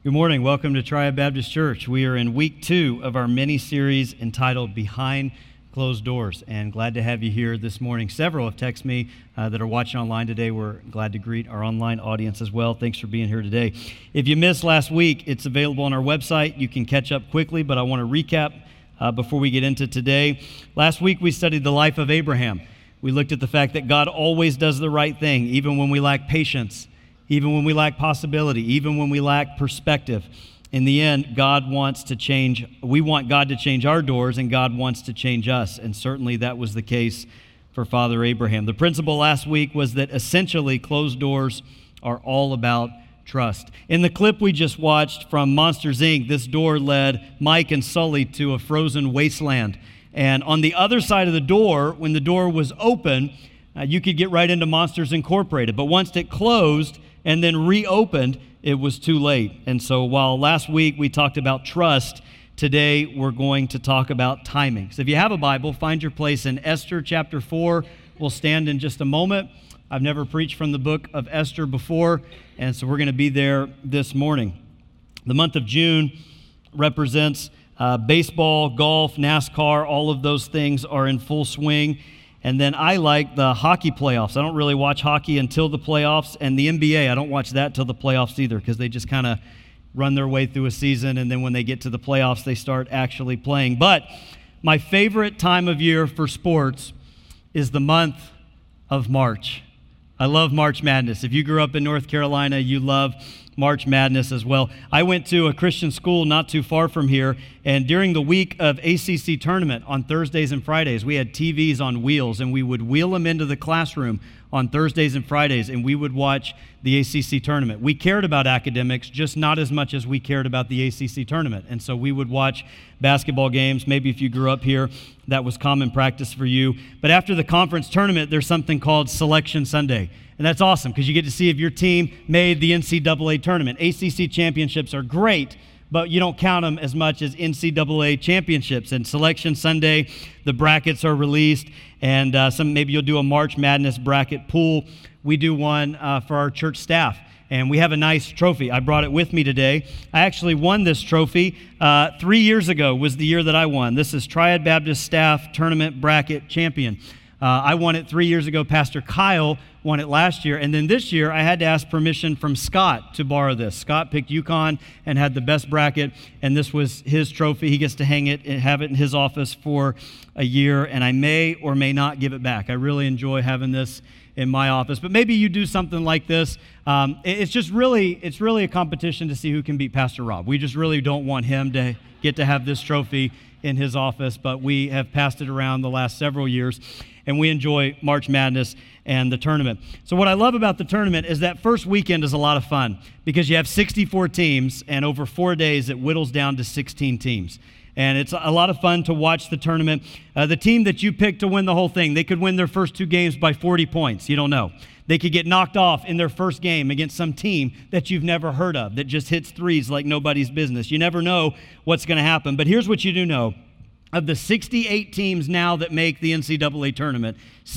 Good morning. Welcome to Triad Baptist Church. We are in week 2 of our mini-series entitled Behind Closed Doors, and glad to have you here this morning. Several have texted me that are watching online today. We're glad to greet our online audience as well. Thanks for being here today. If you missed last week, it's available on our website. You can catch up quickly, but I want to recap before we get into today. Last week, we studied the life of Abraham. We looked at the fact that God always does the right thing, even when we lack patience, even when we lack possibility, even when we lack perspective. In the end, God wants to change. We want God to change our doors, and God wants to change us. And certainly that was the case for Father Abraham. The principle last week was that essentially closed doors are all about trust. In the clip we just watched from Monsters, Inc., this door led Mike and Sully to a frozen wasteland. And on the other side of the door, when the door was open, you could get right into Monsters Incorporated. But once it closed and then reopened, it was too late. And so while last week we talked about trust, today we're going to talk about timing. So if you have a Bible, find your place in Esther chapter 4. We'll stand in just a moment. I've never preached from the book of Esther before, and so we're going to be there this morning. The month of June represents baseball, golf, NASCAR. All of those things are in full swing. And then I like the hockey playoffs. I don't really watch hockey until the playoffs, and the NBA, I don't watch that till the playoffs either, because they just kind of run their way through a season, and then when they get to the playoffs, they start actually playing. But my favorite time of year for sports is the month of March. I love March Madness. If you grew up in North Carolina, you love March Madness as well. I went to a Christian school not too far from here, and during the week of ACC tournament on Thursdays and Fridays, we had TVs on wheels, and we would wheel them into the classroom on Thursdays and Fridays, and we would watch the ACC tournament. We cared about academics, just not as much as we cared about the ACC tournament, and so we would watch basketball games. Maybe if you grew up here, that was common practice for you. But after the conference tournament, there's something called Selection Sunday. And that's awesome because you get to see if your team made the NCAA tournament. ACC championships are great, but you don't count them as much as NCAA championships. And Selection Sunday, the brackets are released, and maybe you'll do a March Madness bracket pool. We do one for our church staff, and we have a nice trophy. I brought it with me today. I actually won this trophy 3 years ago was the year that I won. This is Triad Baptist Staff Tournament Bracket Champion. I won it 3 years ago. Pastor Kyle won it last year. And then this year, I had to ask permission from Scott to borrow this. Scott picked UConn and had the best bracket, and this was his trophy. He gets to hang it and have it in his office for a year, and I may or may not give it back. I really enjoy having this in my office. But maybe you do something like this. It's really a competition to see who can beat Pastor Rob. We just really don't want him to get to have this trophy in his office, but we have passed it around the last several years, and we enjoy March Madness and the tournament. So what I love about the tournament is that first weekend is a lot of fun because you have 64 teams, and over 4 days it whittles down to 16 teams. And it's a lot of fun to watch the tournament. The team that you pick to win the whole thing, they could win their first 2 games by 40 points. You don't know. They could get knocked off in their first game against some team that you've never heard of that just hits threes like nobody's business. You never know what's going to happen. But here's what you do know. Of the 68 teams now that make the NCAA tournament,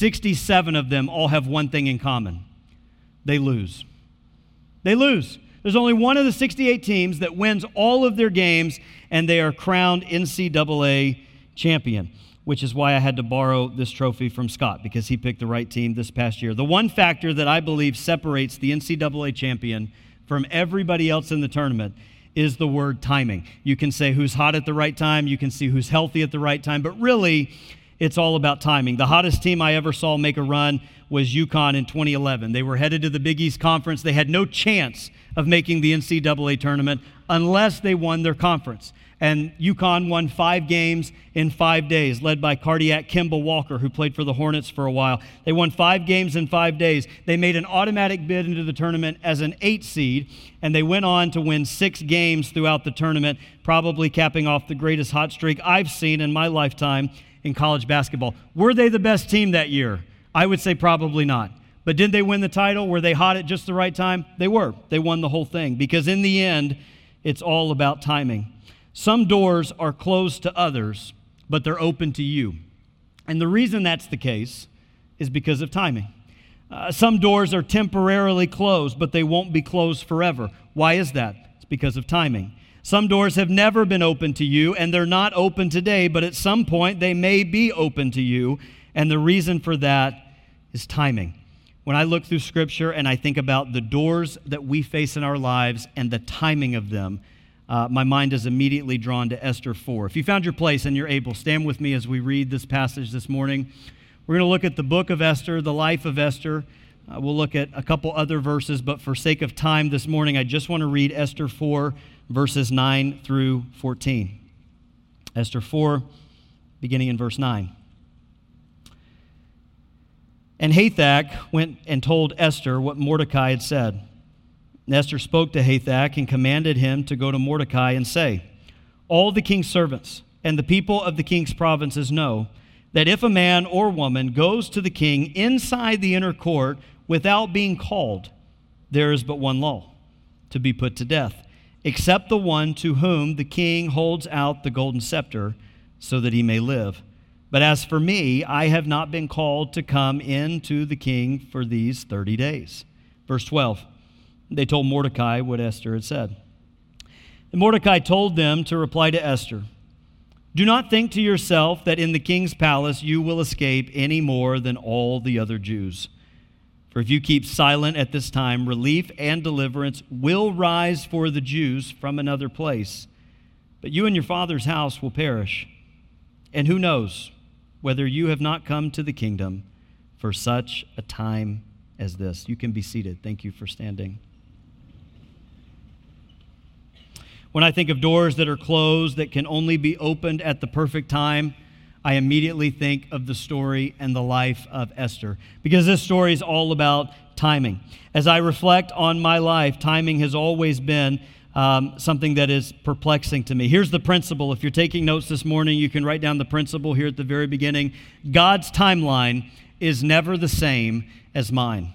67 of them all have one thing in common. They lose. They lose. There's only one of the 68 teams that wins all of their games, and they are crowned NCAA champion, which is why I had to borrow this trophy from Scott, because he picked the right team this past year. The one factor that I believe separates the NCAA champion from everybody else in the tournament is the word timing. You can say who's hot at the right time, you can see who's healthy at the right time, but really, it's all about timing. The hottest team I ever saw make a run was UConn in 2011. They were headed to the Big East Conference. They had no chance of making the NCAA tournament unless they won their conference. And UConn won 5 games in 5 days, led by cardiac Kemba Walker, who played for the Hornets for a while. They won 5 games in 5 days. They made an automatic bid into the tournament as an 8 seed, and they went on to win 6 games throughout the tournament, probably capping off the greatest hot streak I've seen in my lifetime in college basketball. Were they the best team that year? I would say probably not. But did they win the title? Were they hot at just the right time? They were. They won the whole thing, because in the end, it's all about timing. Some doors are closed to others, but they're open to you. And the reason that's the case is because of timing. Some doors are temporarily closed, but they won't be closed forever. Why is that? It's because of timing. Some doors have never been open to you, and they're not open today, but at some point they may be open to you, and the reason for that is timing. When I look through Scripture and I think about the doors that we face in our lives and the timing of them, my mind is immediately drawn to Esther 4. If you found your place and you're able, stand with me as we read this passage this morning. We're going to look at the book of Esther, the life of Esther. We'll look at a couple other verses, but for sake of time this morning, I just want to read Esther 4, verses 9 through 14. Esther 4, beginning in verse 9. And Hathach went and told Esther what Mordecai had said. And Esther spoke to Hathach and commanded him to go to Mordecai and say, all the king's servants and the people of the king's provinces know that if a man or woman goes to the king inside the inner court without being called, there is but one law, to be put to death, except the one to whom the king holds out the golden scepter so that he may live. But as for me, I have not been called to come in to the king for these 30 days. Verse 12, they told Mordecai what Esther had said. And Mordecai told them to reply to Esther, do not think to yourself that in the king's palace you will escape any more than all the other Jews. For if you keep silent at this time, relief and deliverance will rise for the Jews from another place. But you and your father's house will perish. And who knows whether you have not come to the kingdom for such a time as this. You can be seated. Thank you for standing. When I think of doors that are closed that can only be opened at the perfect time, I immediately think of the story and the life of Esther, because this story is all about timing. As I reflect on my life, timing has always been something that is perplexing to me. Here's the principle. If you're taking notes this morning, you can write down the principle here at the very beginning. God's timeline is never the same as mine.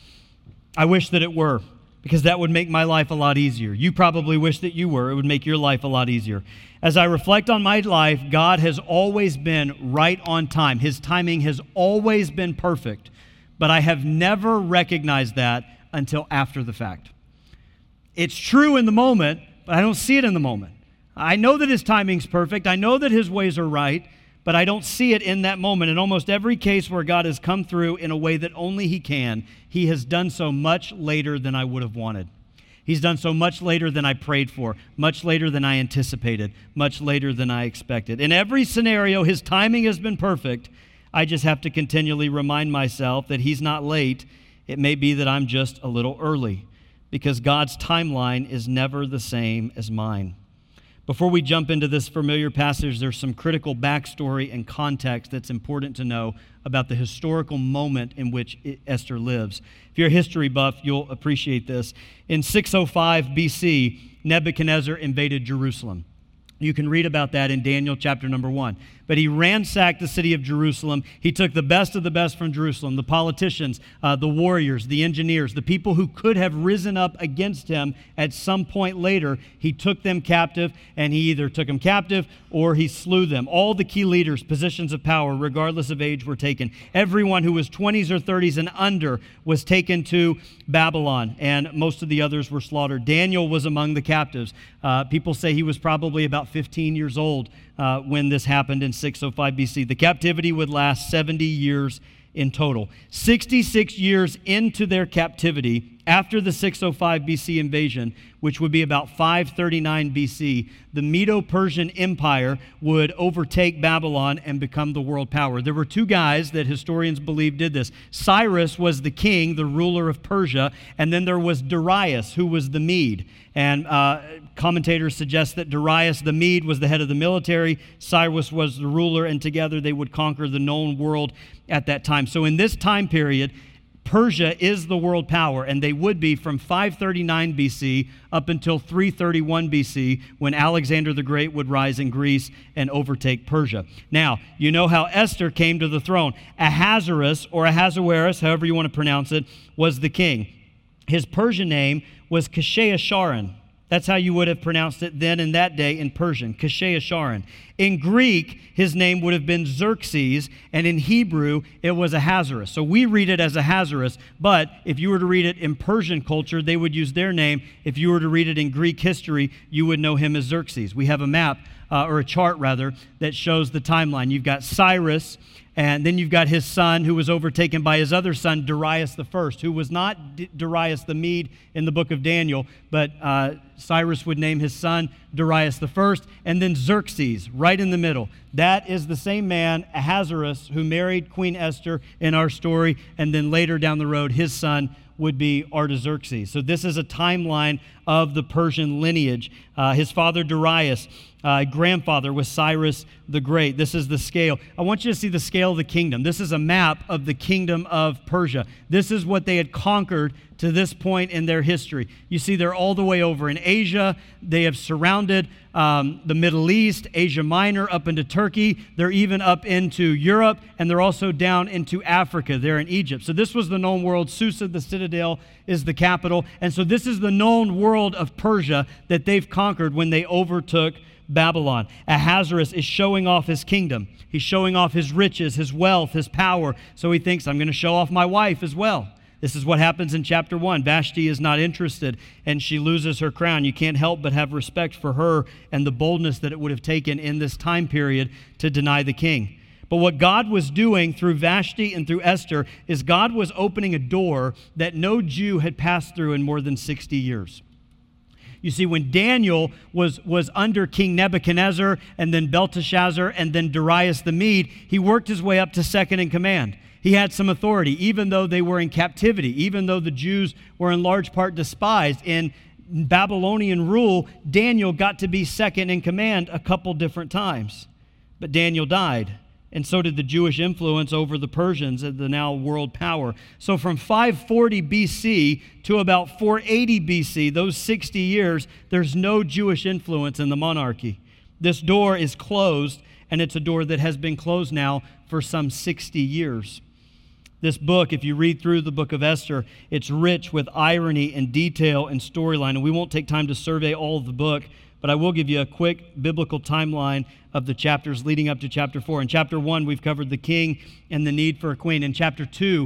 I wish that it were, because that would make my life a lot easier. You probably wish that you were. It would make your life a lot easier. As I reflect on my life, God has always been right on time. His timing has always been perfect, but I have never recognized that until after the fact. It's true in the moment, but I don't see it in the moment. I know that His timing's perfect. I know that His ways are right, but I don't see it in that moment. In almost every case where God has come through in a way that only He can, He has done so much later than I would have wanted. He's done so much later than I prayed for, much later than I anticipated, much later than I expected. In every scenario, His timing has been perfect. I just have to continually remind myself that He's not late. It may be that I'm just a little early, because God's timeline is never the same as mine. Before we jump into this familiar passage, there's some critical backstory and context that's important to know about the historical moment in which Esther lives. If you're a history buff, you'll appreciate this. In 605 BC, Nebuchadnezzar invaded Jerusalem. You can read about that in Daniel chapter number 1. But he ransacked the city of Jerusalem. He took the best of the best from Jerusalem, the politicians, the warriors, the engineers, the people who could have risen up against him at some point later. He took them captive, and he either took them captive or he slew them. All the key leaders, positions of power, regardless of age, were taken. Everyone who was 20s or 30s and under was taken to Babylon, and most of the others were slaughtered. Daniel was among the captives. People say he was probably about 15 years old when this happened in 605 BC. The captivity would last 70 years in total. 66 years into their captivity, after the 605 BC invasion, which would be about 539 BC, the Medo-Persian Empire would overtake Babylon and become the world power. There were two guys that historians believe did this. Cyrus was the king, the ruler of Persia, and then there was Darius, who was the Mede. And commentators suggest that Darius the Mede was the head of the military, Cyrus was the ruler, and together they would conquer the known world at that time. So in this time period, Persia is the world power, and they would be from 539 BC up until 331 BC, when Alexander the Great would rise in Greece and overtake Persia. Now, you know how Esther came to the throne. Ahasuerus, or Ahasuerus, however you want to pronounce it, was the king. His Persian name was Shesharin. That's how you would have pronounced it then in that day in Persian, Kashayasharan. In Greek, his name would have been Xerxes, and in Hebrew, it was Ahasuerus. So we read it as Ahasuerus, but if you were to read it in Persian culture, they would use their name. If you were to read it in Greek history, you would know him as Xerxes. We have a map, or a chart rather, that shows the timeline. You've got Cyrus, and then you've got his son, who was overtaken by his other son, Darius the First, who was not Darius the Mede in the book of Daniel, but Cyrus would name his son Darius the First, and then Xerxes, right in the middle. That is the same man, Ahasuerus, who married Queen Esther in our story, and then later down the road, his son would be Artaxerxes. So this is a timeline of the Persian lineage. His father Darius, grandfather was Cyrus the Great. This is the scale. I want you to see the scale of the kingdom. This is a map of the kingdom of Persia. This is what they had conquered to this point in their history. You see, they're all the way over in Asia. They have surrounded the Middle East, Asia Minor, up into Turkey. They're even up into Europe, and they're also down into Africa. They're in Egypt. So this was the known world. Susa, the citadel, is the capital. And so this is the known world of Persia that they've conquered when they overtook Babylon. Ahasuerus is showing off his kingdom. He's showing off his riches, his wealth, his power. So he thinks, I'm going to show off my wife as well. This is what happens in chapter 1. Vashti is not interested, and she loses her crown. You can't help but have respect for her and the boldness that it would have taken in this time period to deny the king. But what God was doing through Vashti and through Esther is God was opening a door that no Jew had passed through in more than 60 years. You see, when Daniel was under King Nebuchadnezzar and then Belteshazzar and then Darius the Mede, he worked his way up to second in command. He had some authority, even though they were in captivity, even though the Jews were in large part despised. In Babylonian rule, Daniel got to be second in command a couple different times. But Daniel died, and so did the Jewish influence over the Persians, the now world power. So from 540 BC to about 480 BC, those 60 years, there's no Jewish influence in the monarchy. This door is closed, and it's a door that has been closed now for some 60 years. This book, if you read through the book of Esther, it's rich with irony and detail and storyline. And we won't take time to survey all of the book, but I will give you a quick biblical timeline of the chapters leading up to chapter 4. In chapter 1, we've covered the king and the need for a queen. In chapter 2,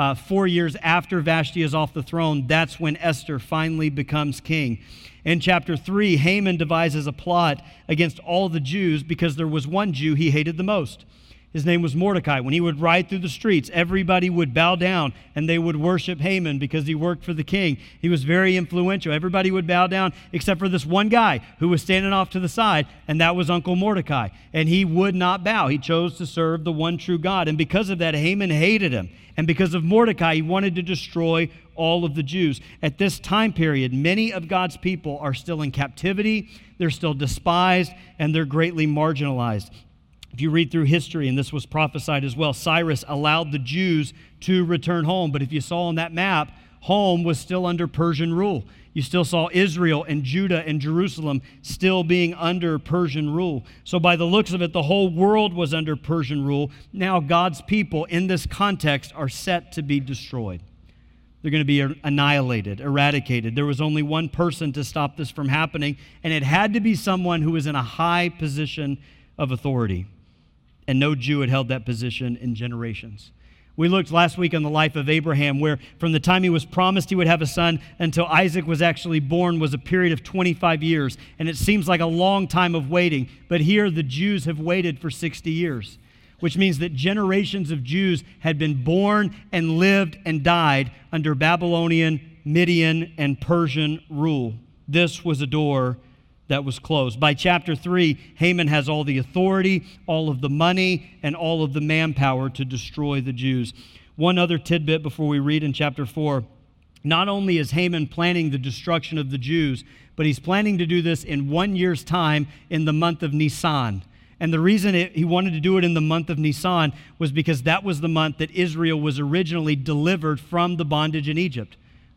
4 years after Vashti is off the throne, that's when Esther finally becomes king. In chapter 3, Haman devises a plot against all the Jews because there was one Jew he hated the most. His name was Mordecai. When he would ride through the streets, everybody would bow down and they would worship Haman because he worked for the king. He was very influential. Everybody would bow down except for this one guy who was standing off to the side, and that was Uncle Mordecai. And he would not bow. He chose to serve the one true God. And because of that, Haman hated him. And because of Mordecai, he wanted to destroy all of the Jews. At this time period, many of God's people are still in captivity, they're still despised, and they're greatly marginalized. If you read through history, and this was prophesied as well, Cyrus allowed the Jews to return home. But if you saw on that map, home was still under Persian rule. You still saw Israel and Judah and Jerusalem still being under Persian rule. So by the looks of it, the whole world was under Persian rule. Now God's people in this context are set to be destroyed. They're going to be annihilated, eradicated. There was only one person to stop this from happening, and it had to be someone who was in a high position of authority. And no Jew had held that position in generations. We looked last week on the life of Abraham, where from the time he was promised he would have a son until Isaac was actually born was a period of 25 years. And it seems like a long time of waiting. But here the Jews have waited for 60 years, which means that generations of Jews had been born and lived and died under Babylonian, Median, and Persian rule. This was a door that was closed. By chapter 3, Haman has all the authority, all of the money, and all of the manpower to destroy the Jews. One other tidbit before we read in chapter 4. Not only is Haman planning the destruction of the Jews, but he's planning to do this in 1 year's time in the month of Nisan. And the reason he wanted to do it in the month of Nisan was because that was the month that Israel was originally delivered from the bondage in Egypt.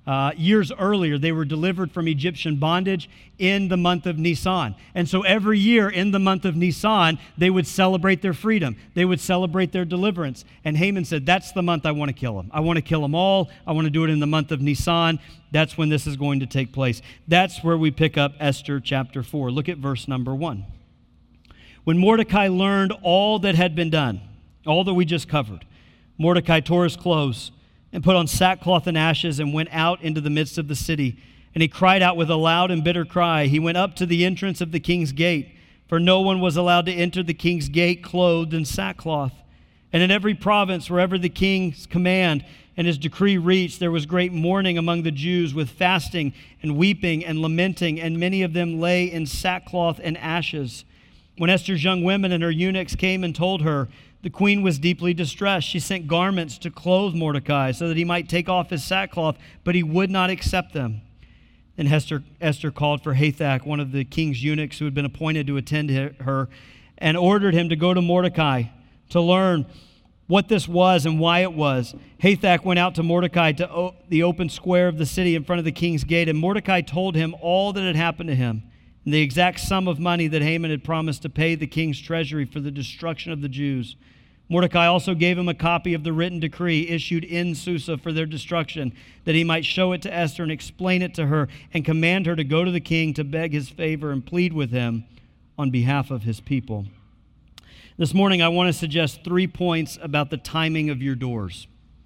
Years earlier, they were delivered from Egyptian bondage in the month of Nisan. And so every year in the month of Nisan, they would celebrate their freedom. They would celebrate their deliverance. And Haman said, that's the month I want to kill them. I want to kill them all. I want to do it in the month of Nisan. That's when this is going to take place. That's where we pick up Esther chapter 4. Look at verse number 1. When Mordecai learned all that had been done, all that we just covered, Mordecai tore his clothes and put on sackcloth and ashes and went out into the midst of the city. And he cried out with a loud and bitter cry. He went up to the entrance of the king's gate, for no one was allowed to enter the king's gate clothed in sackcloth. And in every province, wherever the king's command and his decree reached, there was great mourning among the Jews with fasting and weeping and lamenting, and many of them lay in sackcloth and ashes. When Esther's young women and her eunuchs came and told her, the queen was deeply distressed. She sent garments to clothe Mordecai so that he might take off his sackcloth, but he would not accept them. Then Esther called for Hathach, one of the king's eunuchs who had been appointed to attend her, and ordered him to go to Mordecai to learn what this was and why it was. Hathach went out to Mordecai to the open square of the city in front of the king's gate, and Mordecai told him all that had happened to him, and the exact sum of money that Haman had promised to pay the king's treasury for the destruction of the Jews. Mordecai also gave him a copy of the written decree issued in Susa for their destruction, that he might show it to Esther and explain it to her and command her to go to the king to beg his favor and plead with him on behalf of his people. This morning, I want to suggest 3 points about the timing of your doors.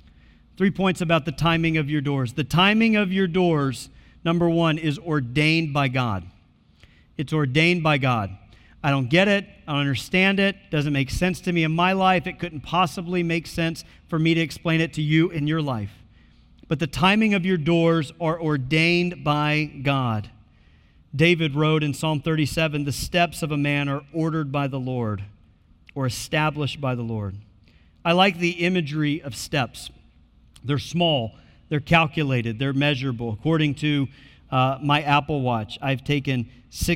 3 points about the timing of your doors. The timing of your doors, number 1, is ordained by God. It's ordained by God. I don't get it. I don't understand it. Doesn't make sense to me in my life. It couldn't possibly make sense for me to explain it to you in your life. But the timing of your doors are ordained by God. David wrote in Psalm 37, the steps of a man are ordered by the Lord, or established by the Lord. I like the imagery of steps. They're small, they're calculated, they're measurable. According to my Apple Watch, I've taken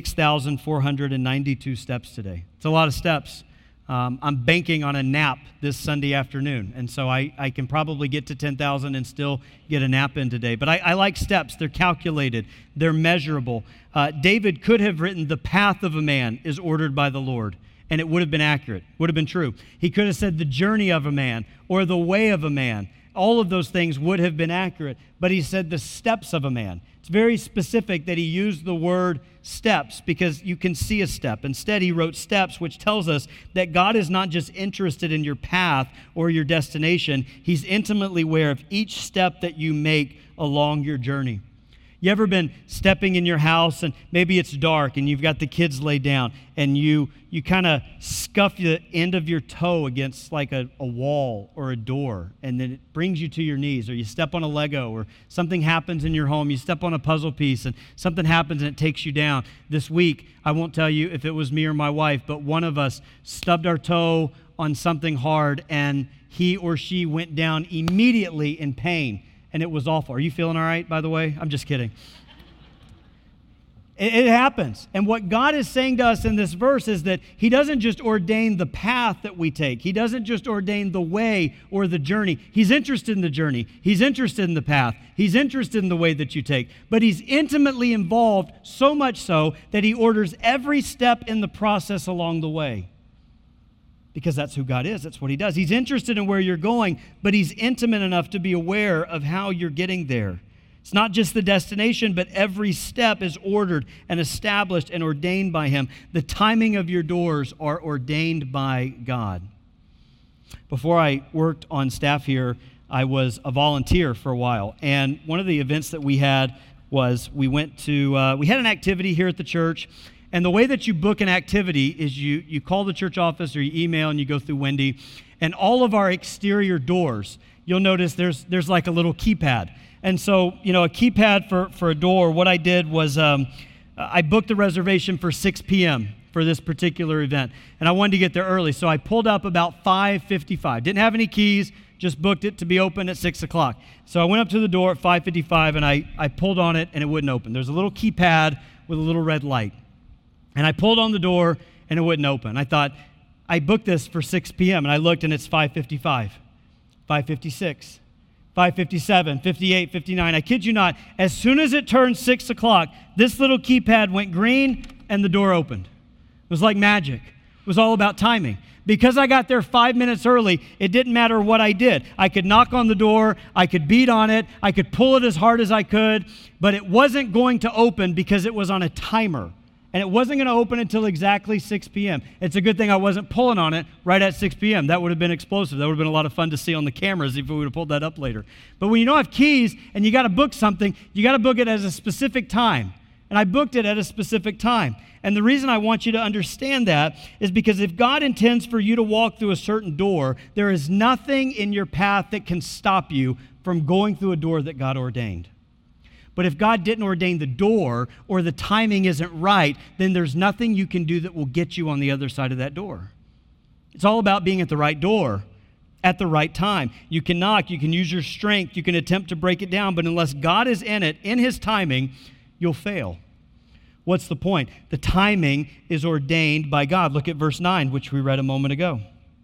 6,492 steps today. It's a lot of steps. I'm banking on a nap this Sunday afternoon, and so I can probably get to 10,000 and still get a nap in today. But I like steps. They're calculated. They're measurable. David could have written, the path of a man is ordered by the Lord, and it would have been accurate, would have been true. He could have said the journey of a man or the way of a man. All of those things would have been accurate, but he said the steps of a man. It's very specific that he used the word steps because you can see a step. Instead, he wrote steps, which tells us that God is not just interested in your path or your destination. He's intimately aware of each step that you make along your journey. You ever been stepping in your house and maybe it's dark and you've got the kids laid down and you kind of scuff the end of your toe against like a wall or a door, and then it brings you to your knees, or you step on a Lego, or something happens in your home, you step on a puzzle piece and something happens and it takes you down. This week, I won't tell you if it was me or my wife, but one of us stubbed our toe on something hard and he or she went down immediately in pain. And it was awful. Are you feeling all right, by the way? I'm just kidding. It happens. And what God is saying to us in this verse is that he doesn't just ordain the path that we take. He doesn't just ordain the way or the journey. He's interested in the journey. He's interested in the path. He's interested in the way that you take. But he's intimately involved, so much so that he orders every step in the process along the way. Because that's who God is. That's what he does. He's interested in where you're going, but he's intimate enough to be aware of how you're getting there. It's not just the destination, but every step is ordered and established and ordained by him. The timing of your doors are ordained by God. Before I worked on staff here, I was a volunteer for a while. And one of the events that we had was we had an activity here at the church. And the way that you book an activity is you call the church office or you email and you go through Wendy. And all of our exterior doors, you'll notice there's like a little keypad. And so, a keypad for a door, what I did was I booked a reservation for 6 p.m. for this particular event. And I wanted to get there early. So I pulled up about 5:55. Didn't have any keys, just booked it to be open at 6 o'clock. So I went up to the door at 5:55 and I pulled on it and it wouldn't open. There's a little keypad with a little red light. And I pulled on the door, and it wouldn't open. I thought, I booked this for 6 p.m., and I looked, and it's 5:55, 5:56, 5:57, 58, 59. I kid you not, as soon as it turned 6 o'clock, this little keypad went green and the door opened. It was like magic. It was all about timing. Because I got there 5 minutes early, it didn't matter what I did. I could knock on the door, I could beat on it, I could pull it as hard as I could, but it wasn't going to open because it was on a timer. And it wasn't going to open until exactly 6 p.m. It's a good thing I wasn't pulling on it right at 6 p.m. That would have been explosive. That would have been a lot of fun to see on the cameras if we would have pulled that up later. But when you don't have keys and you got to book something, you got to book it at a specific time. And I booked it at a specific time. And the reason I want you to understand that is because if God intends for you to walk through a certain door, there is nothing in your path that can stop you from going through a door that God ordained. But if God didn't ordain the door or the timing isn't right, then there's nothing you can do that will get you on the other side of that door. It's all about being at the right door at the right time. You can knock, you can use your strength, you can attempt to break it down, but unless God is in it, in His timing, you'll fail. What's the point? The timing is ordained by God. Look at verse 9, which we read a moment ago.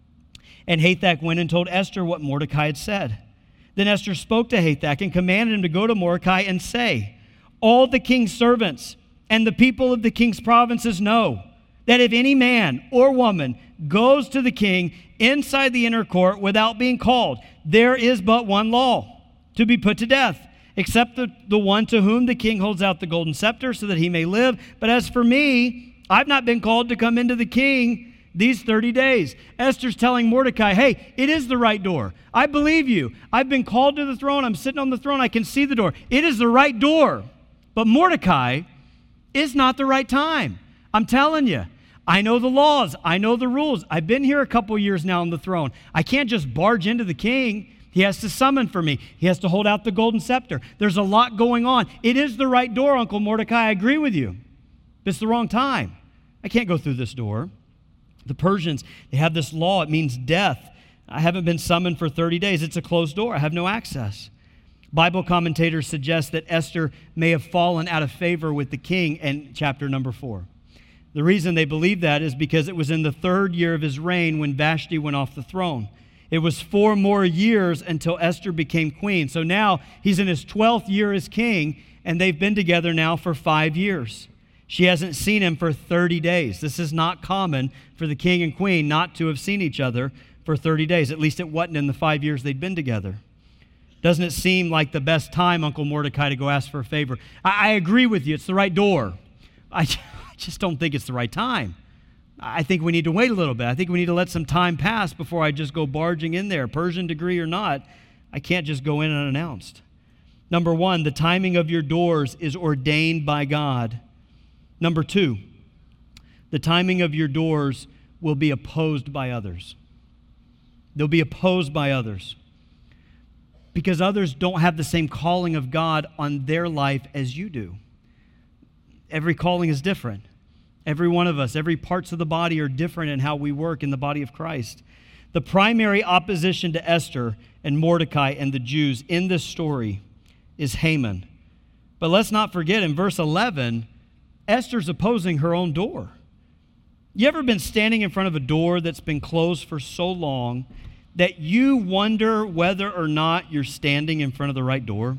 And Hathach went and told Esther what Mordecai had said. Then Esther spoke to Hathach and commanded him to go to Mordecai and say, all the king's servants and the people of the king's provinces know that if any man or woman goes to the king inside the inner court without being called, there is but one law, to be put to death, except the one to whom the king holds out the golden scepter so that he may live. But as for me, I've not been called to come into the king these 30 days. Esther's telling Mordecai, hey, it is the right door. I believe you. I've been called to the throne. I'm sitting on the throne. I can see the door. It is the right door. But Mordecai, it's not the right time. I'm telling you. I know the laws. I know the rules. I've been here a couple years now on the throne. I can't just barge into the king. He has to summon for me. He has to hold out the golden scepter. There's a lot going on. It is the right door, Uncle Mordecai. I agree with you. But it's the wrong time. I can't go through this door. The Persians, they have this law. It means death. I haven't been summoned for 30 days. It's a closed door. I have no access. Bible commentators suggest that Esther may have fallen out of favor with the king in chapter number 4. The reason they believe that is because it was in the 3rd year of his reign when Vashti went off the throne. It was 4 more years until Esther became queen. So now he's in his 12th year as king, and they've been together now for 5 years. She hasn't seen him for 30 days. This is not common for the king and queen not to have seen each other for 30 days. At least it wasn't in the 5 years they'd been together. Doesn't it seem like the best time, Uncle Mordecai, to go ask for a favor? I agree with you. It's the right door. I just don't think it's the right time. I think we need to wait a little bit. I think we need to let some time pass before I just go barging in there. Persian degree or not, I can't just go in unannounced. Number 1, the timing of your doors is ordained by God. Number 2, the timing of your doors will be opposed by others. They'll be opposed by others because others don't have the same calling of God on their life as you do. Every calling is different. Every one of us, every parts of the body are different in how we work in the body of Christ. The primary opposition to Esther and Mordecai and the Jews in this story is Haman. But let's not forget in verse 11, Esther's opposing her own door. You ever been standing in front of a door that's been closed for so long that you wonder whether or not you're standing in front of the right door?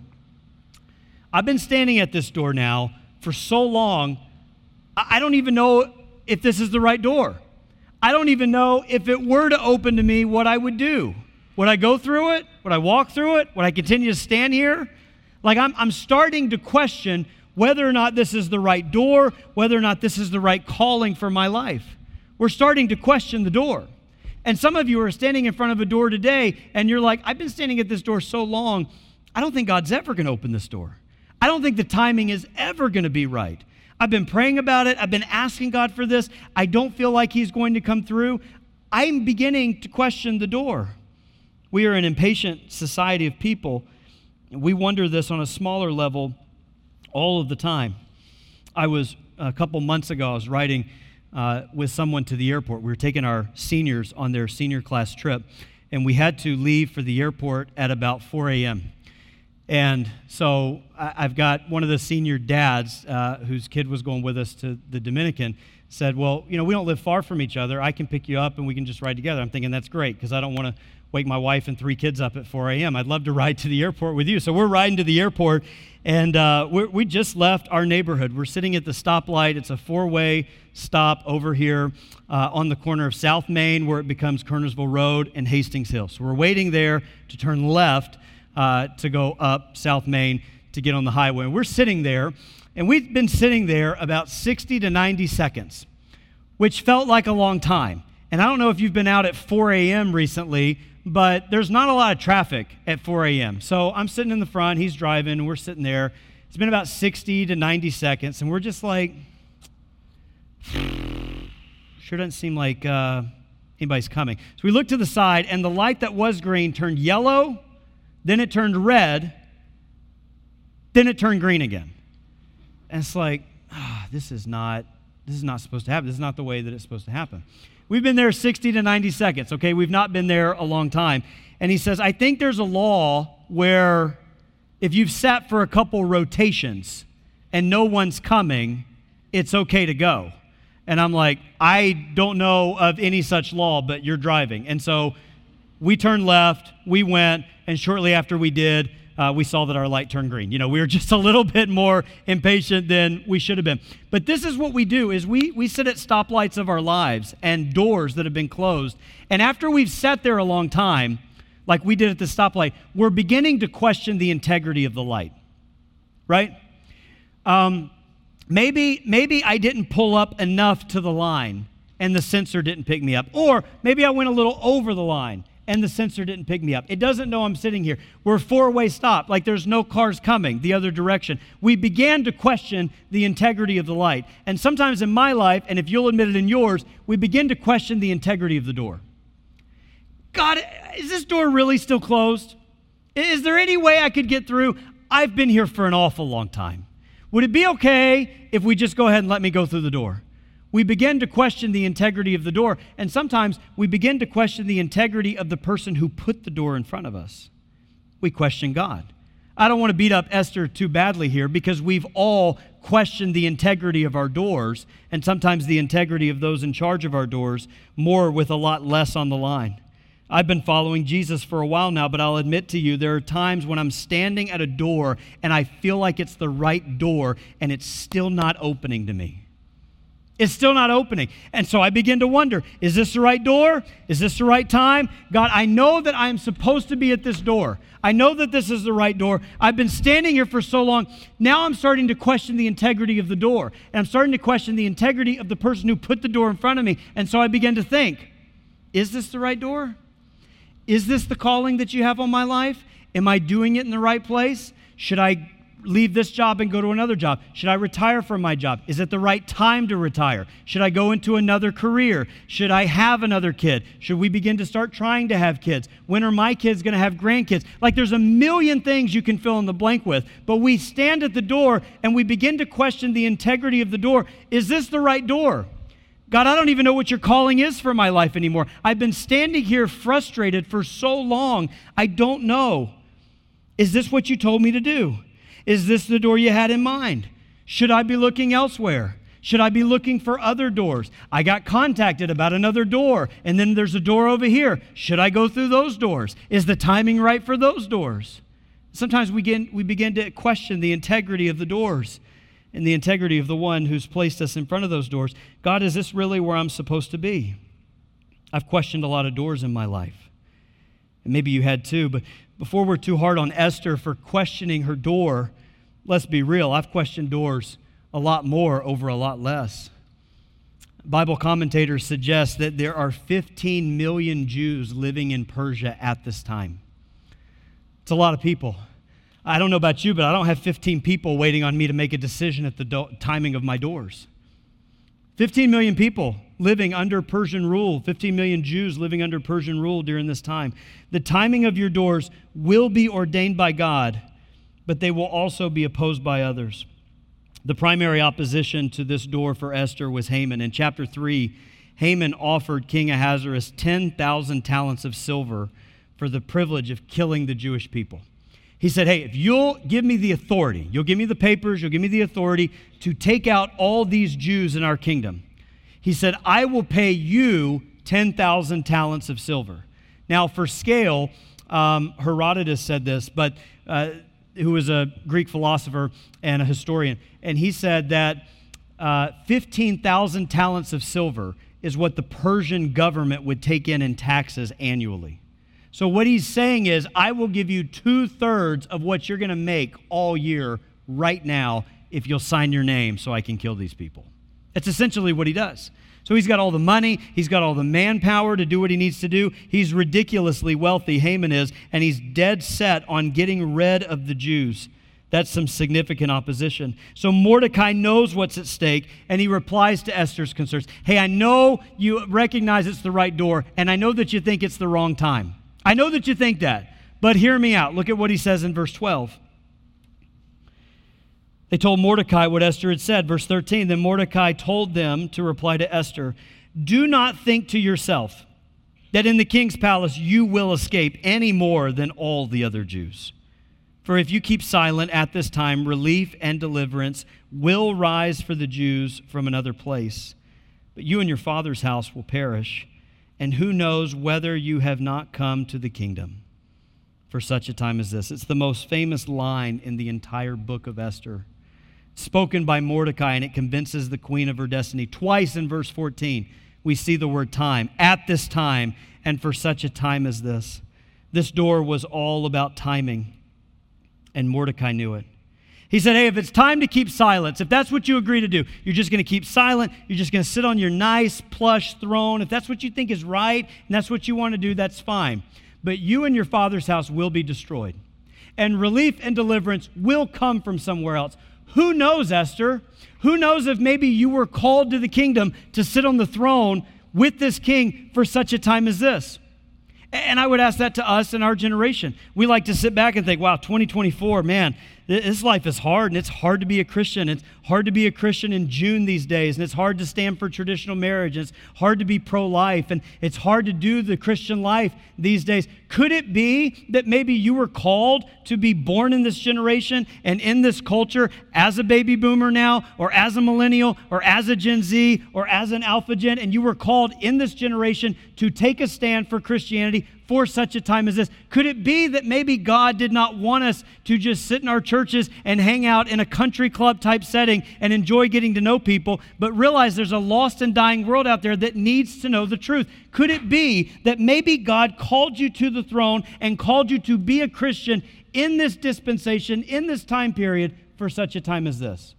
I've been standing at this door now for so long, I don't even know if this is the right door. I don't even know if it were to open to me what I would do. Would I go through it? Would I walk through it? Would I continue to stand here? Like I'm starting to question whether or not this is the right door, whether or not this is the right calling for my life. We're starting to question the door. And some of you are standing in front of a door today, and you're like, I've been standing at this door so long, I don't think God's ever going to open this door. I don't think the timing is ever going to be right. I've been praying about it. I've been asking God for this. I don't feel like He's going to come through. I'm beginning to question the door. We are an impatient society of people. We wonder this on a smaller level all of the time. A couple months ago, I was riding with someone to the airport. We were taking our seniors on their senior class trip, and we had to leave for the airport at about 4 a.m. And so I've got one of the senior dads whose kid was going with us to the Dominican said, well, we don't live far from each other. I can pick you up and we can just ride together. I'm thinking that's great because I don't want to wake my wife and 3 kids up at 4 a.m. I'd love to ride to the airport with you. So we're riding to the airport, and we just left our neighborhood. We're sitting at the stoplight. It's a 4-way stop over here on the corner of South Main, where it becomes Kernersville Road and Hastings Hill. So we're waiting there to turn left to go up South Main to get on the highway. And we're sitting there, and we've been sitting there about 60 to 90 seconds, which felt like a long time. And I don't know if you've been out at 4 a.m. recently, but there's not a lot of traffic at 4 a.m. So I'm sitting in the front, he's driving, and we're sitting there. It's been about 60 to 90 seconds, and we're just like, sure doesn't seem like anybody's coming. So we look to the side, and the light that was green turned yellow, then it turned red, then it turned green again. And it's like, this is not supposed to happen. This is not the way that it's supposed to happen. We've been there 60 to 90 seconds, okay? We've not been there a long time. And he says, I think there's a law where if you've sat for a couple rotations and no one's coming, it's okay to go. And I'm like, I don't know of any such law, but you're driving. And so we turned left, we went, and shortly after we did, we saw that our light turned green. We were just a little bit more impatient than we should have been. But this is what we do, is we sit at stoplights of our lives and doors that have been closed. And after we've sat there a long time, like we did at the stoplight, we're beginning to question the integrity of the light, right? Maybe I didn't pull up enough to the line and the sensor didn't pick me up. Or maybe I went a little over the line and the sensor didn't pick me up. It doesn't know I'm sitting here. We're a 4-way stop, like there's no cars coming the other direction. We began to question the integrity of the light. And sometimes in my life, and if you'll admit it in yours, we begin to question the integrity of the door. God, is this door really still closed? Is there any way I could get through? I've been here for an awful long time. Would it be okay if we just go ahead and let me go through the door? We begin to question the integrity of the door, and sometimes we begin to question the integrity of the person who put the door in front of us. We question God. I don't want to beat up Esther too badly here, because we've all questioned the integrity of our doors, and sometimes the integrity of those in charge of our doors, more with a lot less on the line. I've been following Jesus for a while now, but I'll admit to you, there are times when I'm standing at a door and I feel like it's the right door, and it's still not opening to me. It's still not opening. And so I begin to wonder, is this the right door? Is this the right time? God, I know that I'm supposed to be at this door. I know that this is the right door. I've been standing here for so long. Now I'm starting to question the integrity of the door. And I'm starting to question the integrity of the person who put the door in front of me. And so I begin to think, is this the right door? Is this the calling that you have on my life? Am I doing it in the right place? Should I leave this job and go to another job? Should I retire from my job? Is it the right time to retire? Should I go into another career? Should I have another kid? Should we begin to start trying to have kids? When are my kids going to have grandkids? Like, there's a million things you can fill in the blank with, but we stand at the door and we begin to question the integrity of the door. Is this the right door? God, I don't even know what your calling is for my life anymore. I've been standing here frustrated for so long. I don't know. Is this what you told me to do? Is this the door you had in mind? Should I be looking elsewhere? Should I be looking for other doors? I got contacted about another door, and then there's a door over here. Should I go through those doors? Is the timing right for those doors? Sometimes we begin to question the integrity of the doors and the integrity of the one who's placed us in front of those doors. God, is this really where I'm supposed to be? I've questioned a lot of doors in my life. And maybe you had too, but before we're too hard on Esther for questioning her door, let's be real, I've questioned doors a lot more over a lot less. Bible commentators suggest that there are 15 million Jews living in Persia at this time. It's a lot of people. I don't know about you, but I don't have 15 people waiting on me to make a decision at the timing of my doors. 15 million people living under Persian rule, 15 million Jews living under Persian rule during this time. The timing of your doors will be ordained by God, but they will also be opposed by others. The primary opposition to this door for Esther was Haman. In chapter 3, Haman offered King Ahasuerus 10,000 talents of silver for the privilege of killing the Jewish people. He said, hey, if you'll give me the authority, you'll give me the papers, you'll give me the authority to take out all these Jews in our kingdom, he said, I will pay you 10,000 talents of silver. Now, for scale, Herodotus said this, but who was a Greek philosopher and a historian, and he said that 15,000 talents of silver is what the Persian government would take in taxes annually. So what he's saying is, I will give you 2/3 of what you're going to make all year right now if you'll sign your name so I can kill these people. That's essentially what he does. So he's got all the money, he's got all the manpower to do what he needs to do. He's ridiculously wealthy, Haman is, and he's dead set on getting rid of the Jews. That's some significant opposition. So Mordecai knows what's at stake, and he replies to Esther's concerns. Hey, I know you recognize it's the right door, and I know that you think it's the wrong time. I know that you think that, but hear me out. Look at what he says in verse 12. They told Mordecai what Esther had said. Verse 13, then Mordecai told them to reply to Esther, do not think to yourself that in the king's palace you will escape any more than all the other Jews. For if you keep silent at this time, relief and deliverance will rise for the Jews from another place. But you and your father's house will perish, and who knows whether you have not come to the kingdom for such a time as this. It's the most famous line in the entire book of Esther, spoken by Mordecai, and it convinces the queen of her destiny. Twice in verse 14, we see the word time. At this time, and for such a time as this. This door was all about timing, and Mordecai knew it. He said, hey, if it's time to keep silence, if that's what you agree to do, you're just going to keep silent, you're just going to sit on your nice plush throne. If that's what you think is right, and that's what you want to do, that's fine. But you and your father's house will be destroyed, and relief and deliverance will come from somewhere else. Who knows, Esther? Who knows if maybe you were called to the kingdom to sit on the throne with this king for such a time as this? And I would ask that to us in our generation. We like to sit back and think, wow, 2024, man, this life is hard, and it's hard to be a Christian. It's hard to be a Christian in June these days, and it's hard to stand for traditional marriage, and it's hard to be pro-life, and it's hard to do the Christian life these days. Could it be that maybe you were called to be born in this generation and in this culture as a baby boomer now, or as a millennial, or as a Gen Z, or as an Alpha Gen, and you were called in this generation to take a stand for Christianity for such a time as this? Could it be that maybe God did not want us to just sit in our churches and hang out in a country club type setting and enjoy getting to know people, but realize there's a lost and dying world out there that needs to know the truth? Could it be that maybe God called you to the throne and called you to be a Christian in this dispensation, in this time period, for such a time as this?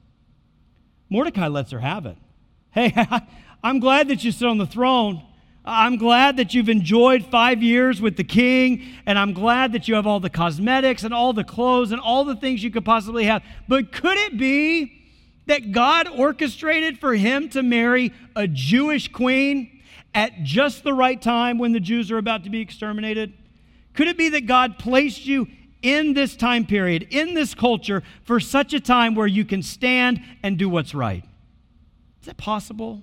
Mordecai lets her have it. Hey, I'm glad that you sit on the throne. I'm glad that you've enjoyed 5 years with the king, and I'm glad that you have all the cosmetics and all the clothes and all the things you could possibly have. But could it be that God orchestrated for him to marry a Jewish queen at just the right time when the Jews are about to be exterminated? Could it be that God placed you in this time period, in this culture, for such a time where you can stand and do what's right? Is that possible?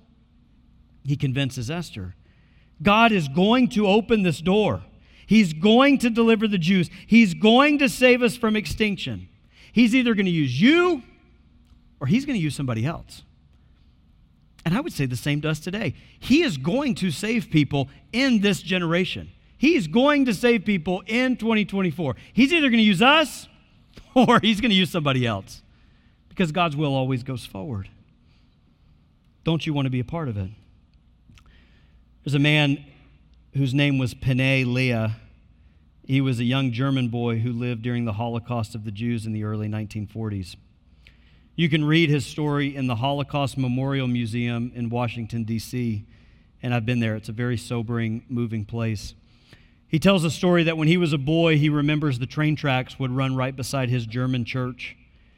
He convinces Esther. God is going to open this door. He's going to deliver the Jews. He's going to save us from extinction. He's either going to use you or he's going to use somebody else. And I would say the same to us today. He is going to save people in this generation. He's going to save people in 2024. He's either going to use us or he's going to use somebody else, because God's will always goes forward. Don't you want to be a part of it? There's a man whose name was Pene Leah. He was a young German boy who lived during the Holocaust of the Jews in the early 1940s. You can read his story in the Holocaust Memorial Museum in Washington, D.C., and I've been there. It's a very sobering, moving place. He tells a story that when he was a boy, he remembers the train tracks would run right beside his German church.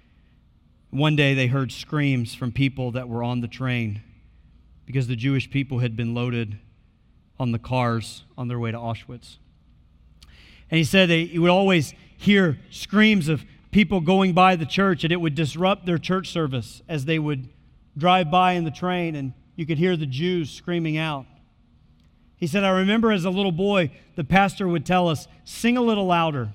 One day they heard screams from people that were on the train because the Jewish people had been loaded on the cars on their way to Auschwitz. And he said he would always hear screams of people going by the church, and it would disrupt their church service as they would drive by in the train, and you could hear the Jews screaming out. He said, I remember as a little boy, the pastor would tell us, sing a little louder.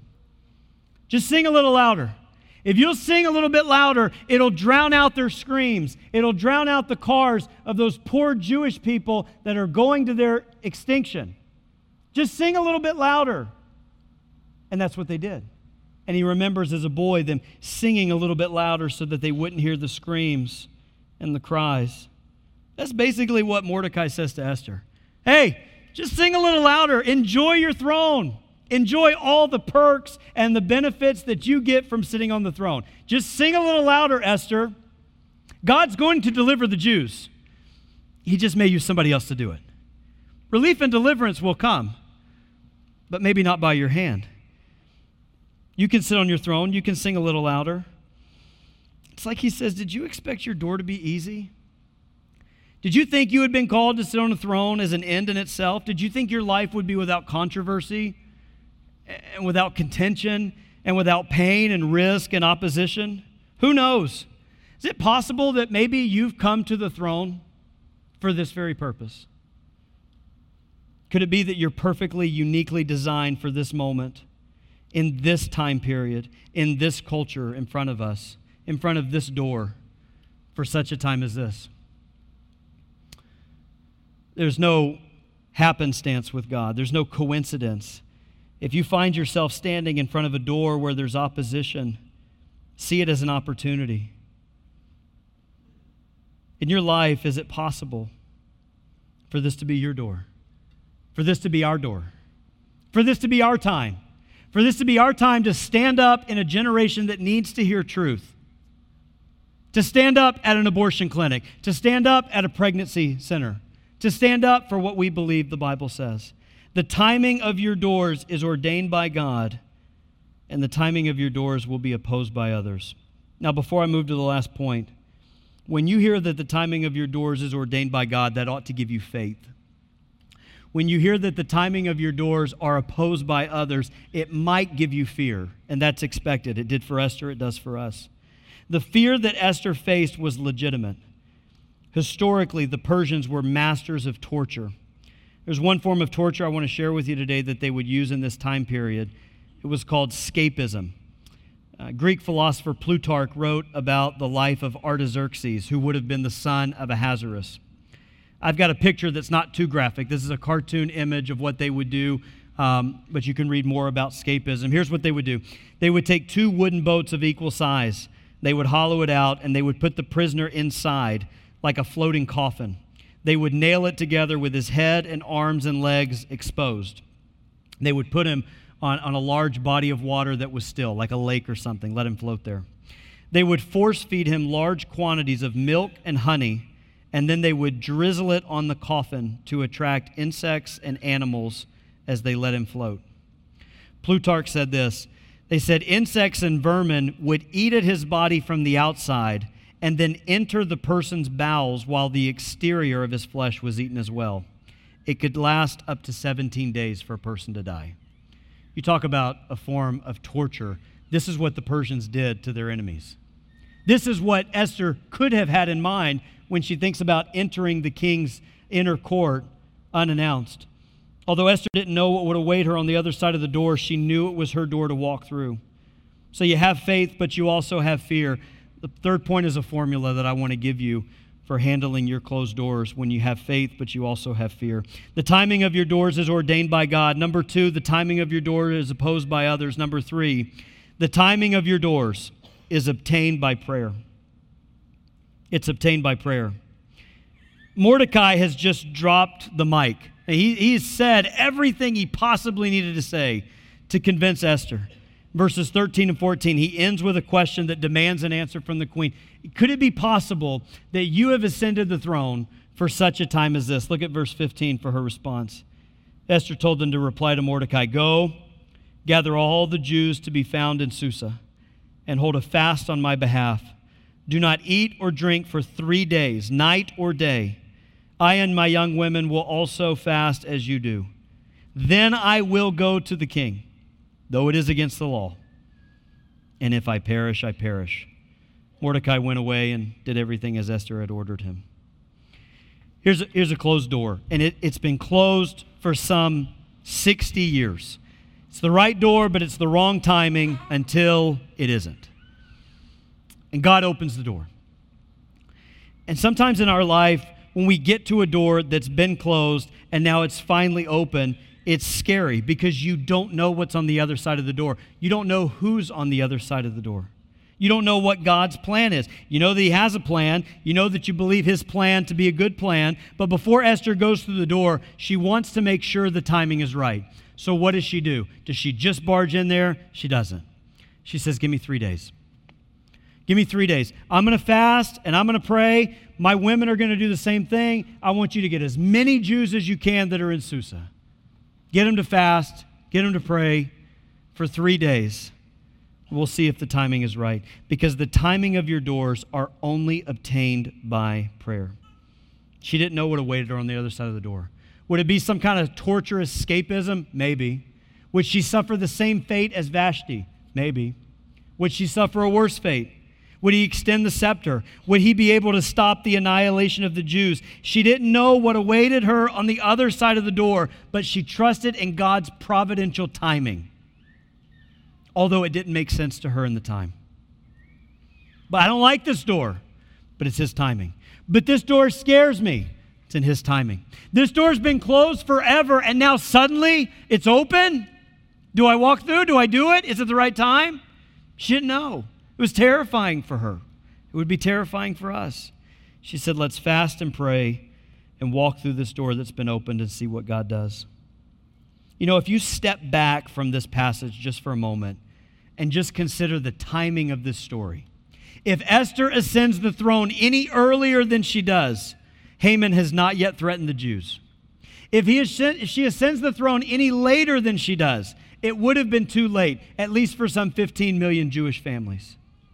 Just sing a little louder. If you'll sing a little bit louder, it'll drown out their screams. It'll drown out the cars of those poor Jewish people that are going to their extinction. Just sing a little bit louder. And that's what they did. And he remembers as a boy them singing a little bit louder so that they wouldn't hear the screams and the cries. That's basically what Mordecai says to Esther. Hey, just sing a little louder. Enjoy your throne. Enjoy all the perks and the benefits that you get from sitting on the throne. Just sing a little louder, Esther. God's going to deliver the Jews. He just may use somebody else to do it. Relief and deliverance will come, but maybe not by your hand. You can sit on your throne. You can sing a little louder. It's like he says, did you expect your door to be easy? Did you think you had been called to sit on a throne as an end in itself? Did you think your life would be without controversy and without contention and without pain and risk and opposition? Who knows? Is it possible that maybe you've come to the throne for this very purpose? Could it be that you're perfectly, uniquely designed for this moment, in this time period, in this culture in front of us, in front of this door, for such a time as this? There's no happenstance with God. There's no coincidence. If you find yourself standing in front of a door where there's opposition, see it as an opportunity. In your life, is it possible for this to be your door? For this to be our door? For this to be our time? For this to be our time to stand up in a generation that needs to hear truth? To stand up at an abortion clinic? To stand up at a pregnancy center? To stand up for what we believe the Bible says? The timing of your doors is ordained by God, and the timing of your doors will be opposed by others. Now, before I move to the last point, when you hear that the timing of your doors is ordained by God, that ought to give you faith. When you hear that the timing of your doors are opposed by others, it might give you fear, and that's expected. It did for Esther, it does for us. The fear that Esther faced was legitimate. Historically, the Persians were masters of torture. There's one form of torture I want to share with you today that they would use in this time period. It was called escapism. Greek philosopher Plutarch wrote about the life of Artaxerxes, who would have been the son of Ahasuerus. I've got a picture that's not too graphic. This is a cartoon image of what they would do, but you can read more about escapism. Here's what they would do. They would take 2 wooden boats of equal size. They would hollow it out, and they would put the prisoner inside like a floating coffin. They would nail it together with his head and arms and legs exposed. They would put him on a large body of water that was still, like a lake or something, let him float there. They would force feed him large quantities of milk and honey, and then they would drizzle it on the coffin to attract insects and animals as they let him float. Plutarch said this. They said insects and vermin would eat at his body from the outside and then enter the person's bowels while the exterior of his flesh was eaten as well. It could last up to 17 days for a person to die. You talk about a form of torture. This is what the Persians did to their enemies. This is what Esther could have had in mind when she thinks about entering the king's inner court unannounced. Although Esther didn't know what would await her on the other side of the door, she knew it was her door to walk through. So you have faith, but you also have fear. The third point is a formula that I want to give you for handling your closed doors when you have faith, but you also have fear. The timing of your doors is ordained by God. Number 2, the timing of your door is opposed by others. Number 3, the timing of your doors is obtained by prayer. It's obtained by prayer. Mordecai has just dropped the mic. He's said everything he possibly needed to say to convince Esther. Verses 13 and 14, he ends with a question that demands an answer from the queen. Could it be possible that you have ascended the throne for such a time as this? Look at verse 15 for her response. Esther told them to reply to Mordecai, "Go, gather all the Jews to be found in Susa, and hold a fast on my behalf. Do not eat or drink for 3 days, night or day. I and my young women will also fast as you do. Then I will go to the king, though it is against the law. And if I perish, I perish." Mordecai went away and did everything as Esther had ordered him. Here's a closed door, and it's been closed for some 60 years. It's the right door, but it's the wrong timing until it isn't. And God opens the door. And sometimes in our life, when we get to a door that's been closed and now it's finally open, it's scary because you don't know what's on the other side of the door. You don't know who's on the other side of the door. You don't know what God's plan is. You know that he has a plan. You know that you believe his plan to be a good plan. But before Esther goes through the door, she wants to make sure the timing is right. So what does she do? Does she just barge in there? She doesn't. She says, give me 3 days. Give me 3 days. I'm going to fast and I'm going to pray. My women are going to do the same thing. I want you to get as many Jews as you can that are in Susa. Get them to fast. Get them to pray for 3 days. We'll see if the timing is right, because the timing of your doors are only obtained by prayer. She didn't know what awaited her on the other side of the door. Would it be some kind of torturous escapism? Maybe. Would she suffer the same fate as Vashti? Maybe. Would she suffer a worse fate? Would he extend the scepter? Would he be able to stop the annihilation of the Jews? She didn't know what awaited her on the other side of the door, but she trusted in God's providential timing, although it didn't make sense to her in the time. But I don't like this door, but it's his timing. But this door scares me. It's in his timing. This door's been closed forever, and now suddenly it's open? Do I walk through? Do I do it? Is it the right time? She didn't know. It was terrifying for her. It would be terrifying for us. She said, let's fast and pray and walk through this door that's been opened and see what God does. You know, if you step back from this passage just for a moment and just consider the timing of this story, if Esther ascends the throne any earlier than she does, Haman has not yet threatened the Jews. If she ascends the throne any later than she does, it would have been too late, at least for some 15 million Jewish families.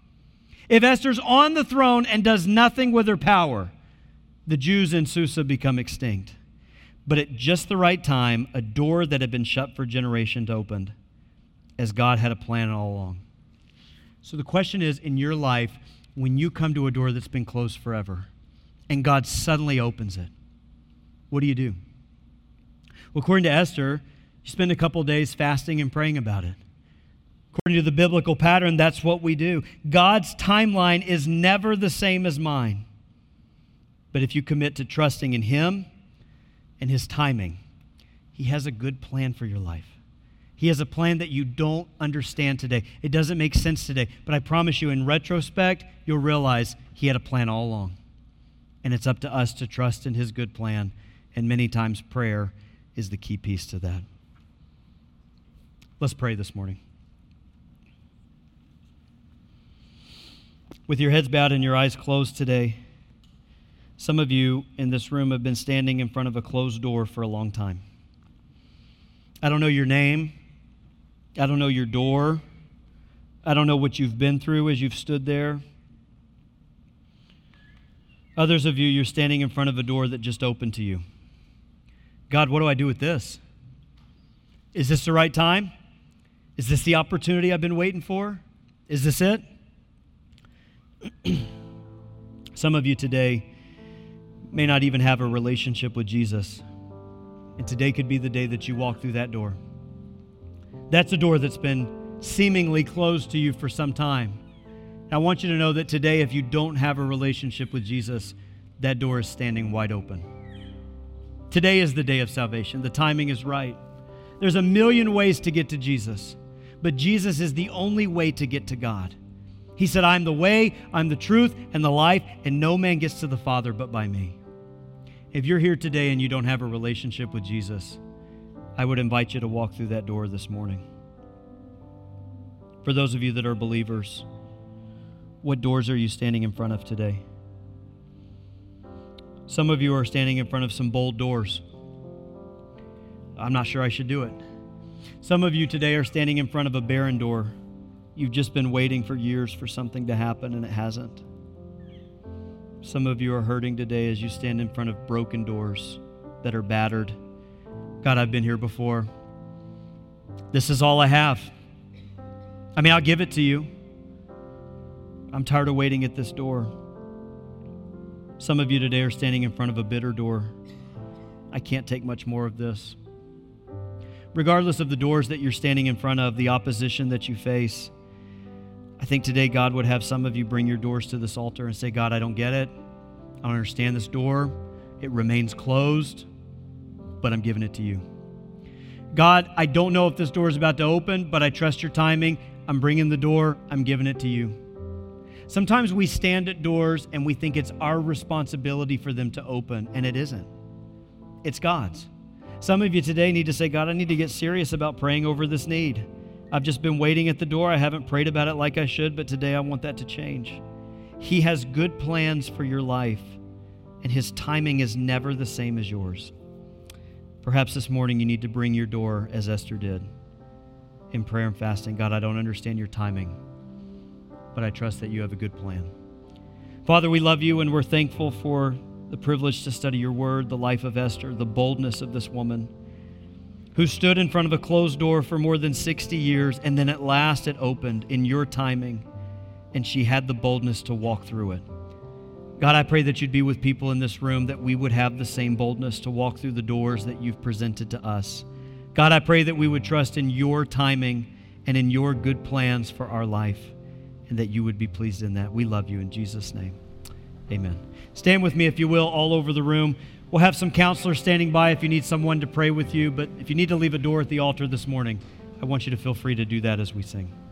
If Esther's on the throne and does nothing with her power, the Jews in Susa become extinct. But at just the right time, a door that had been shut for generations opened, as God had a plan all along. So the question is, in your life, when you come to a door that's been closed forever, and God suddenly opens it, what do you do? Well, according to Esther, you spend a couple days fasting and praying about it. According to the biblical pattern, that's what we do. God's timeline is never the same as mine. But if you commit to trusting in him and his timing, he has a good plan for your life. He has a plan that you don't understand today. It doesn't make sense today. But I promise you, in retrospect, you'll realize he had a plan all along. And it's up to us to trust in his good plan. And many times prayer is the key piece to that. Let's pray this morning. With your heads bowed and your eyes closed today, some of you in this room have been standing in front of a closed door for a long time. I don't know your name. I don't know your door. I don't know what you've been through as you've stood there. Others of you, you're standing in front of a door that just opened to you. God, what do I do with this? Is this the right time? Is this the opportunity I've been waiting for? Is this it? Some of you today may not even have a relationship with Jesus. And today could be the day that you walk through that door. That's a door that's been seemingly closed to you for some time. I want you to know that today, if you don't have a relationship with Jesus, that door is standing wide open. Today is the day of salvation. The timing is right. There's a million ways to get to Jesus, but Jesus is the only way to get to God. He said, I'm the way, I'm the truth, and the life, and no man gets to the Father but by me. If you're here today and you don't have a relationship with Jesus, I would invite you to walk through that door this morning. For those of you that are believers, what doors are you standing in front of today? Some of you are standing in front of some bold doors. I'm not sure I should do it. Some of you today are standing in front of a barren door. You've just been waiting for years for something to happen and it hasn't. Some of you are hurting today as you stand in front of broken doors that are battered. God, I've been here before. This is all I have. I mean, I'll give it to you. I'm tired of waiting at this door. Some of you today are standing in front of a bitter door. I can't take much more of this. Regardless of the doors that you're standing in front of, the opposition that you face, I think today God would have some of you bring your doors to this altar and say, God, I don't get it. I don't understand this door. It remains closed, but I'm giving it to you. God, I don't know if this door is about to open, but I trust your timing. I'm bringing the door. I'm giving it to you. Sometimes we stand at doors and we think it's our responsibility for them to open, and it isn't. It's God's. Some of you today need to say, God, I need to get serious about praying over this need. I've just been waiting at the door. I haven't prayed about it like I should, but today I want that to change. He has good plans for your life, and his timing is never the same as yours. Perhaps this morning you need to bring your door as Esther did in prayer and fasting. God, I don't understand your timing, but I trust that you have a good plan. Father, we love you and we're thankful for the privilege to study your word, the life of Esther, the boldness of this woman who stood in front of a closed door for more than 60 years, and then at last it opened in your timing, and she had the boldness to walk through it. God, I pray that you'd be with people in this room, that we would have the same boldness to walk through the doors that you've presented to us. God, I pray that we would trust in your timing and in your good plans for our life, and that you would be pleased in that. We love you in Jesus' name. Amen. Stand with me, if you will, all over the room. We'll have some counselors standing by if you need someone to pray with you, but if you need to leave a door at the altar this morning, I want you to feel free to do that as we sing.